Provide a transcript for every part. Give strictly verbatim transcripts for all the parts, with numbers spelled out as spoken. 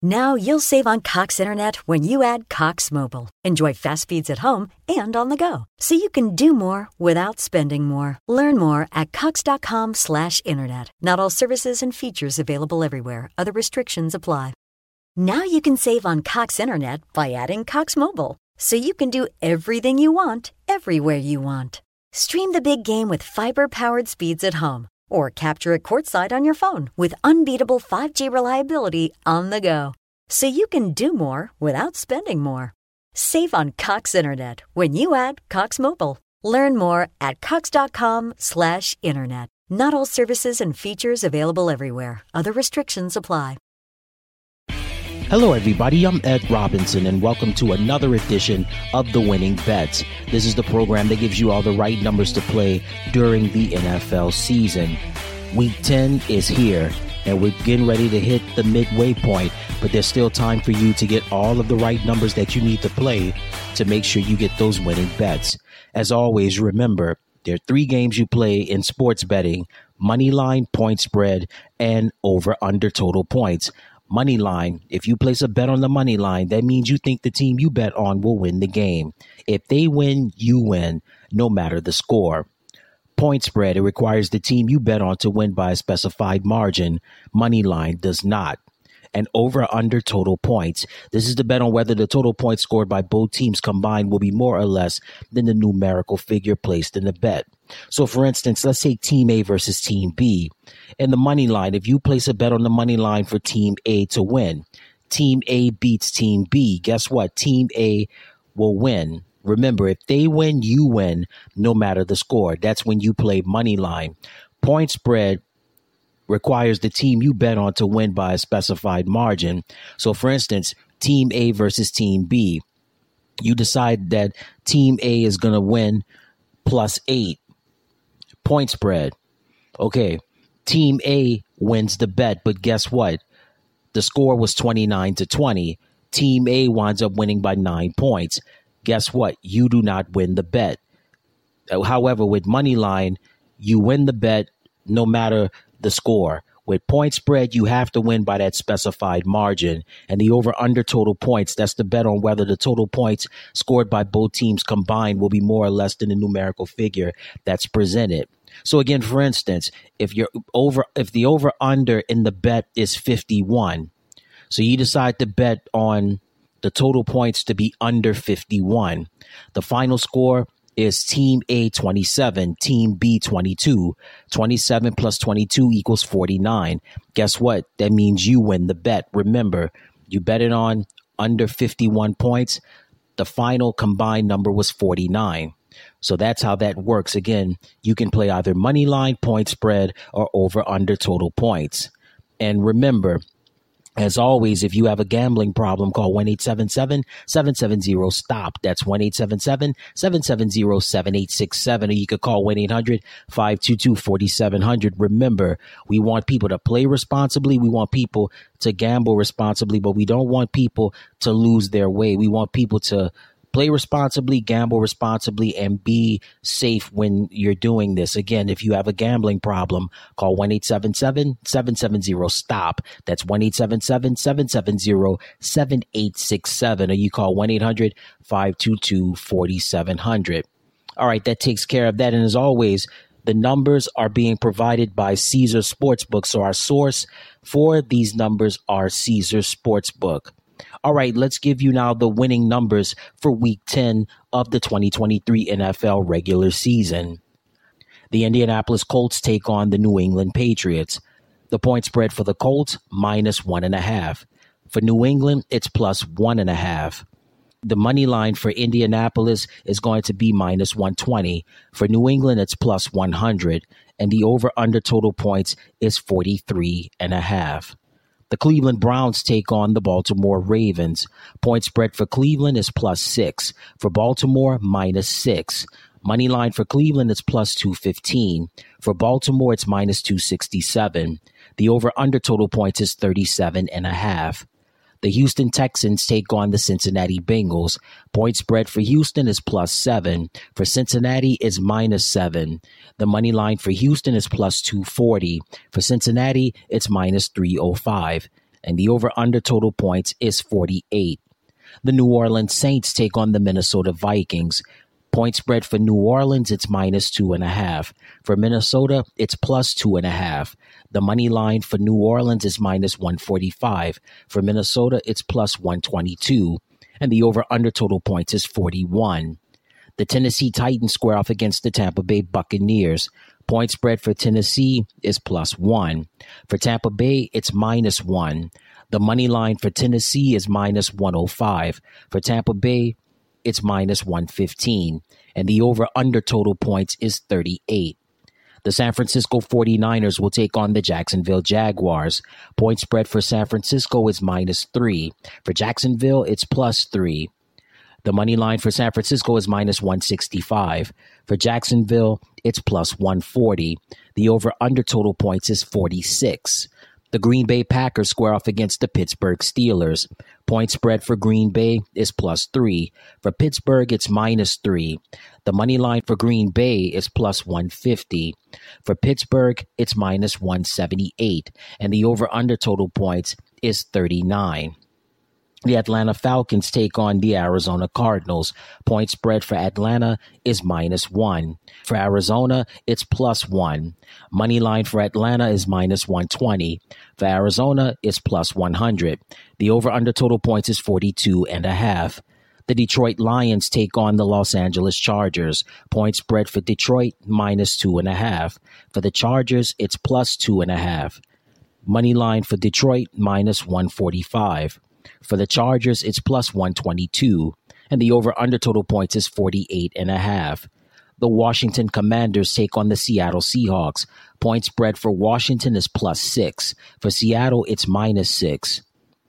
Now you'll save on Cox Internet when you add Cox Mobile. Enjoy fast speeds at home and on the go, so you can do more without spending more. Learn more at cox.com slash internet. Not all services and features available everywhere. Other restrictions apply. Now you can save on Cox Internet by adding Cox Mobile, so you can do everything you want, everywhere you want. Stream the big game with fiber-powered speeds at home, or capture it courtside on your phone with unbeatable five G reliability on the go, so you can do more without spending more. Save on Cox Internet when you add Cox Mobile. Learn more at cox.com slash internet. Not all services and features available everywhere. Other restrictions apply. Hello, everybody. I'm Ed Robinson, and welcome to another edition of The Winning Bets. This is the program that gives you all the right numbers to play during the N F L season. Week ten is here, and we're getting ready to hit the midway point, but there's still time for you to get all of the right numbers that you need to play to make sure you get those winning bets. As always, remember, there are three games you play in sports betting: money line, point spread, and over-under total points. Money line, if you place a bet on the money line, that means you think the team you bet on will win the game. If they win, you win, no matter the score. Point spread, it requires the team you bet on to win by a specified margin. Money line does not. And over under total points, this is the bet on whether the total points scored by both teams combined will be more or less than the numerical figure placed in the bet. So for instance, let's say team A versus team B. In the money line, if you place a bet on the money line for team A to win, team A beats team B, guess what? Team A will win. Remember, if they win, you win, no matter the score. That's when you play money line. Point spread requires the team you bet on to win by a specified margin. So for instance, team A versus team B, you decide that team A is going to win plus eight. Point spread. Okay, team A wins the bet, but guess what? The score was twenty-nine to twenty. Team A winds up winning by nine points. Guess what? You do not win the bet. However, with money line, you win the bet no matter the score. With point spread, you have to win by that specified margin. And the over-under total points, that's the bet on whether the total points scored by both teams combined will be more or less than the numerical figure that's presented. So again, for instance, if you're over, if the over-under in the bet is fifty-one, so you decide to bet on the total points to be under fifty-one, the final score is team A twenty-seven, team B twenty-two. twenty-seven plus twenty-two equals forty-nine. Guess what? That means you win the bet. Remember, you bet it on under fifty-one points. The final combined number was forty-nine. So that's how that works. Again, you can play either money line, point spread, or over under total points. And remember, as always, if you have a gambling problem, call one eight seven seven, seven seven zero, stop. That's one eight seven seven, seven seven zero, seven eight six seven. Or you could call one eight hundred, five two two, four seven zero zero. Remember, we want people to play responsibly. We want people to gamble responsibly, but we don't want people to lose their way. We want people to play responsibly, gamble responsibly, and be safe when you're doing this. Again, if you have a gambling problem, call one eight seven seven, seven seven zero, stop. That's one eight seven seven, seven seven zero, seven eight six seven. Or you call one eight hundred, five two two, four seven zero zero. All right, that takes care of that. And as always, the numbers are being provided by Caesar Sportsbook. So our source for these numbers are Caesar Sportsbook. All right, let's give you now the winning numbers for week ten of the twenty twenty-three N F L regular season. The Indianapolis Colts take on the New England Patriots. The point spread for the Colts, minus one and a half. For New England, it's plus one and a half. The money line for Indianapolis is going to be minus one twenty. For New England, it's plus one hundred. And the over-under total points is forty-three and a half. The Cleveland Browns take on the Baltimore Ravens. Point spread for Cleveland is plus six. For Baltimore, minus six. Money line for Cleveland is plus two fifteen. For Baltimore, it's minus two sixty-seven. The over-under total points is thirty-seven and a half. The Houston Texans take on the Cincinnati Bengals. Point spread for Houston is plus seven. For Cincinnati is minus seven. The money line for Houston is plus two forty. For Cincinnati, it's minus three oh five. and the over-under total points is forty-eight. The New Orleans Saints take on the Minnesota Vikings. Point spread for New Orleans, it's minus two and a half. For Minnesota, it's plus two and a half. The money line for New Orleans is minus one forty-five. For Minnesota, it's plus one twenty-two. And the over-under total points is forty-one. The Tennessee Titans square off against the Tampa Bay Buccaneers. Point spread for Tennessee is plus one. For Tampa Bay, it's minus one. The money line for Tennessee is minus one oh five. For Tampa Bay, it's minus one fifteen. And the over-under total points is thirty-eight. The San Francisco forty-niners will take on the Jacksonville Jaguars. Point spread for San Francisco is minus three. For Jacksonville, it's plus three. The money line for San Francisco is minus one sixty-five. For Jacksonville, it's plus one forty. The over-under total points is forty-six. The Green Bay Packers square off against the Pittsburgh Steelers. Point spread for Green Bay is plus three. For Pittsburgh, it's minus three. The money line for Green Bay is plus one fifty. For Pittsburgh, it's minus one seventy-eight. And the over-under total points is thirty-nine. The Atlanta Falcons take on the Arizona Cardinals. Point spread for Atlanta is minus one. For Arizona, it's plus one. Money line for Atlanta is minus one twenty. For Arizona, it's plus one hundred. The over-under total points is forty-two and a half. The Detroit Lions take on the Los Angeles Chargers. Point spread for Detroit, minus two and a half. For the Chargers, it's plus two and a half. Money line for Detroit, minus one forty-five. For the Chargers, it's plus one twenty-two, and the over-under total points is forty-eight and a half. The Washington Commanders take on the Seattle Seahawks. Point spread for Washington is plus six. For Seattle, it's minus six.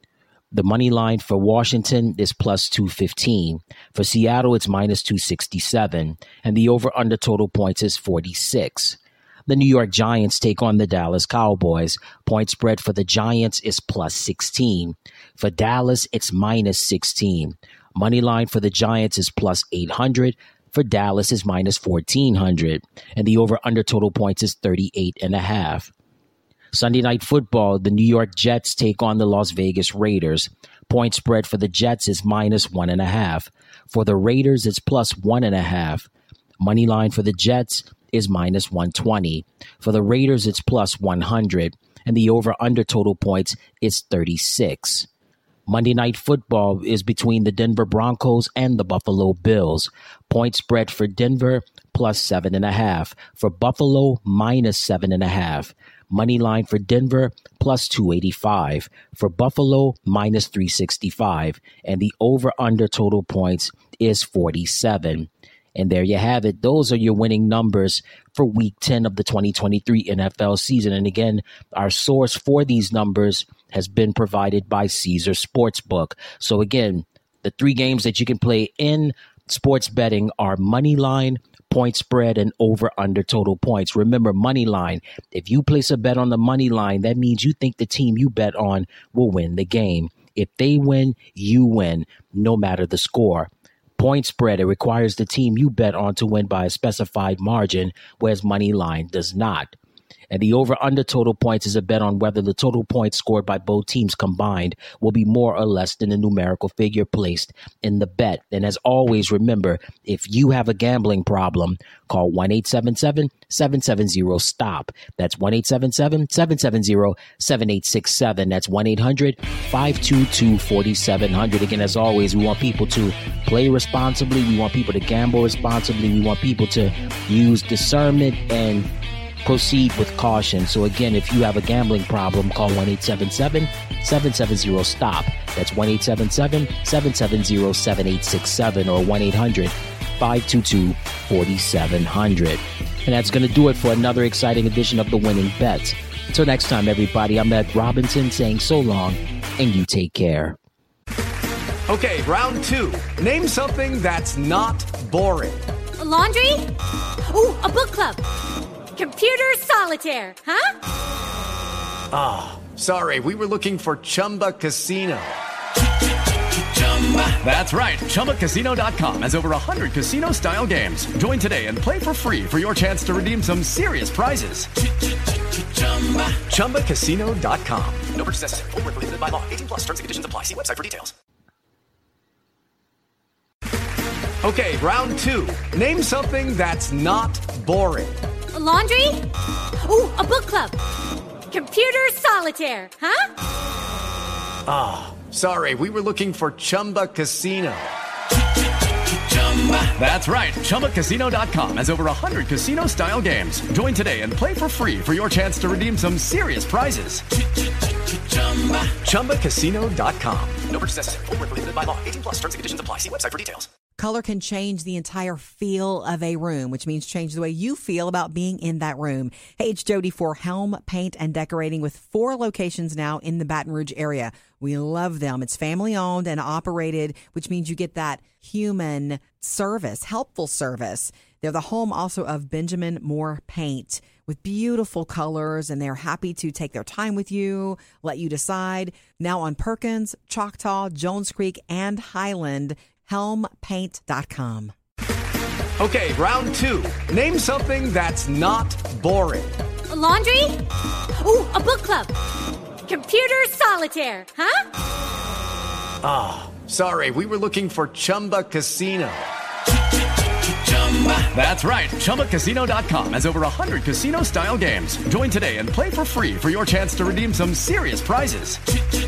The money line for Washington is plus two fifteen. For Seattle, it's minus two sixty-seven, and the over-under total points is forty-six. The New York Giants take on the Dallas Cowboys. Point spread for the Giants is plus sixteen. For Dallas, it's minus sixteen. Money line for the Giants is plus eight hundred. For Dallas is minus fourteen hundred. And the over-under total points is thirty-eight and a half. Sunday Night Football, the New York Jets take on the Las Vegas Raiders. Point spread for the Jets is minus one and a half. For the Raiders, it's plus one and a half. Money line for the Jets is minus one twenty. For the Raiders, it's plus one hundred. And the over-under total points is thirty-six. Monday Night Football is between the Denver Broncos and the Buffalo Bills. Point spread for Denver, plus seven and a half. For Buffalo, minus seven and a half. Money line for Denver, plus two eighty-five. For Buffalo, minus three sixty-five. And the over-under total points is forty-seven. And there you have it. Those are your winning numbers for week ten of the twenty twenty-three N F L season. And again, our source for these numbers has been provided by Caesar Sportsbook. So again, the three games that you can play in sports betting are money line, point spread, and over under total points. Remember, money line. If you place a bet on the money line, that means you think the team you bet on will win the game. If they win, you win, no matter the score. Point spread, it requires the team you bet on to win by a specified margin, whereas money line does not. And the over-under total points is a bet on whether the total points scored by both teams combined will be more or less than the numerical figure placed in the bet. And as always, remember, if you have a gambling problem, call one eight seven seven, seven seven zero, STOP. That's one eight seven seven, seven seven zero, seven eight six seven. That's one eight hundred, five two two, four seven zero zero. Again, as always, we want people to play responsibly. We want people to gamble responsibly. We want people to use discernment and proceed with caution. So again, if you have a gambling problem, call one eight seven seven, seven seven zero, STOP. That's one eight seven seven, seven seven zero, seven eight six seven or one eight hundred, five two two, four seven zero zero. And that's going to do it for another exciting edition of The Winning Bets. Until next time, everybody, I'm Ed Robinson saying so long, and you take care. Okay, round two. Name something that's not boring. A laundry? Ooh, a book club. Computer solitaire, huh? Ah, oh, sorry, we were looking for Chumba Casino. That's right, Chumba Casino dot com has over one hundred casino-style games. Join today and play for free for your chance to redeem some serious prizes. Chumba Casino dot com. No purchase necessary. Void where prohibited by law. eighteen plus terms and conditions apply. See website for details. Okay, round two. Name something that's not boring. A laundry? Ooh, a book club. Computer solitaire, huh? Ah, oh, sorry. We were looking for Chumba Casino. That's right. Chumba Casino dot com has over one hundred casino-style games. Join today and play for free for your chance to redeem some serious prizes. Chumba Casino dot com. No purchase necessary. Void where prohibited by law. eighteen plus terms and conditions apply. See website for details. Color can change the entire feel of a room, which means change the way you feel about being in that room. Hey, it's Jody for Helm Paint and Decorating with four locations now in the Baton Rouge area. We love them. It's family owned and operated, which means you get that human service, helpful service. They're the home also of Benjamin Moore Paint with beautiful colors, and they're happy to take their time with you, let you decide. Now on Perkins, Choctaw, Jones Creek, and Highland, helm paint dot com. Okay, round two. Name something that's not boring. A laundry? Ooh, a book club. Computer solitaire, huh? Ah, oh, sorry. We were looking for Chumba Casino. That's right. Chumba Casino dot com has over one hundred casino-style games. Join today and play for free for your chance to redeem some serious prizes.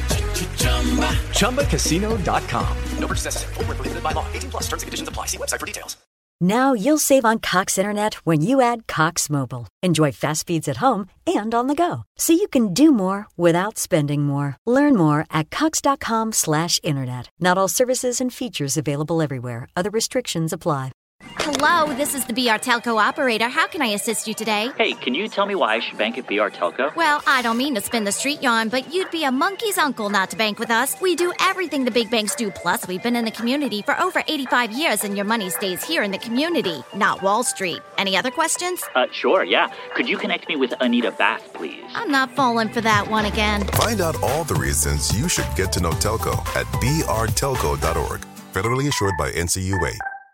Chumba Casino dot com. No purchase necessary. Void where prohibited by law. eighteen plus terms and conditions apply. See website for details. Now you'll save on Cox Internet when you add Cox Mobile. Enjoy fast speeds at home and on the go, so you can do more without spending more. Learn more at cox dot com slash internet. Not all services and features available everywhere. Other restrictions apply. Hello, this is the B R Telco operator. How can I assist you today? Hey, can you tell me why I should bank at B R Telco? Well, I don't mean to spin the street yarn, but you'd be a monkey's uncle not to bank with us. We do everything the big banks do, plus we've been in the community for over eighty-five years, and your money stays here in the community, not Wall Street. Any other questions? Uh, sure, yeah. Could you connect me with Anita Bath, please? I'm not falling for that one again. Find out all the reasons you should get to know Telco at b r telco dot org. Federally issued by N C U A.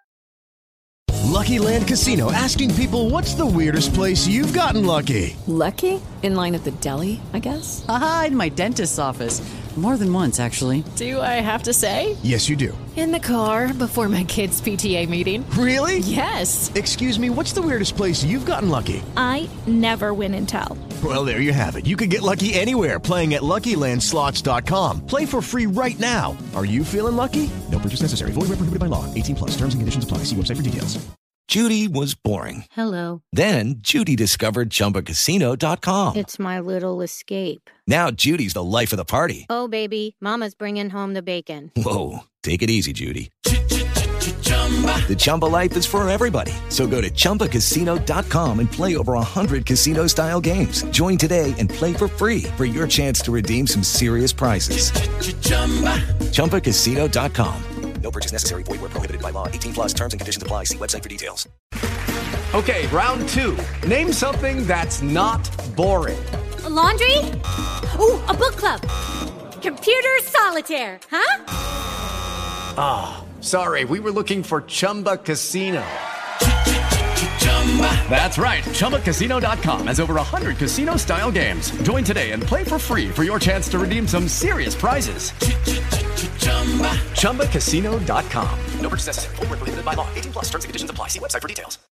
Lucky Land Casino, asking people, what's the weirdest place you've gotten lucky? Lucky? In line at the deli, I guess? Aha, in my dentist's office. More than once, actually. Do I have to say? Yes, you do. In the car before my kids' P T A meeting. Really? Yes. Excuse me, what's the weirdest place you've gotten lucky? I never win and tell. Well, there you have it. You can get lucky anywhere, playing at Lucky Land Slots dot com. Play for free right now. Are you feeling lucky? No purchase necessary. Void where prohibited by law. eighteen plus. Terms and conditions apply. See website for details. Judy was boring. Hello. Then Judy discovered Chumba Casino dot com. It's my little escape. Now Judy's the life of the party. Oh, baby, mama's bringing home the bacon. Whoa, take it easy, Judy. The Chumba life is for everybody. So go to Chumba Casino dot com and play over one hundred casino-style games. Join today and play for free for your chance to redeem some serious prizes. Chumba Casino dot com. No purchase necessary. Void where prohibited by law. eighteen plus terms and conditions apply. See website for details. Okay, round two. Name something that's not boring. A laundry? Ooh, a book club. Computer solitaire, huh? Ah, oh, sorry. We were looking for Chumba Casino. That's right. Chumba Casino dot com has over one hundred casino-style games. Join today and play for free for your chance to redeem some serious prizes. Chumba Casino dot com. No purchase necessary. Void where prohibited by law. eighteen plus terms and conditions apply. See website for details.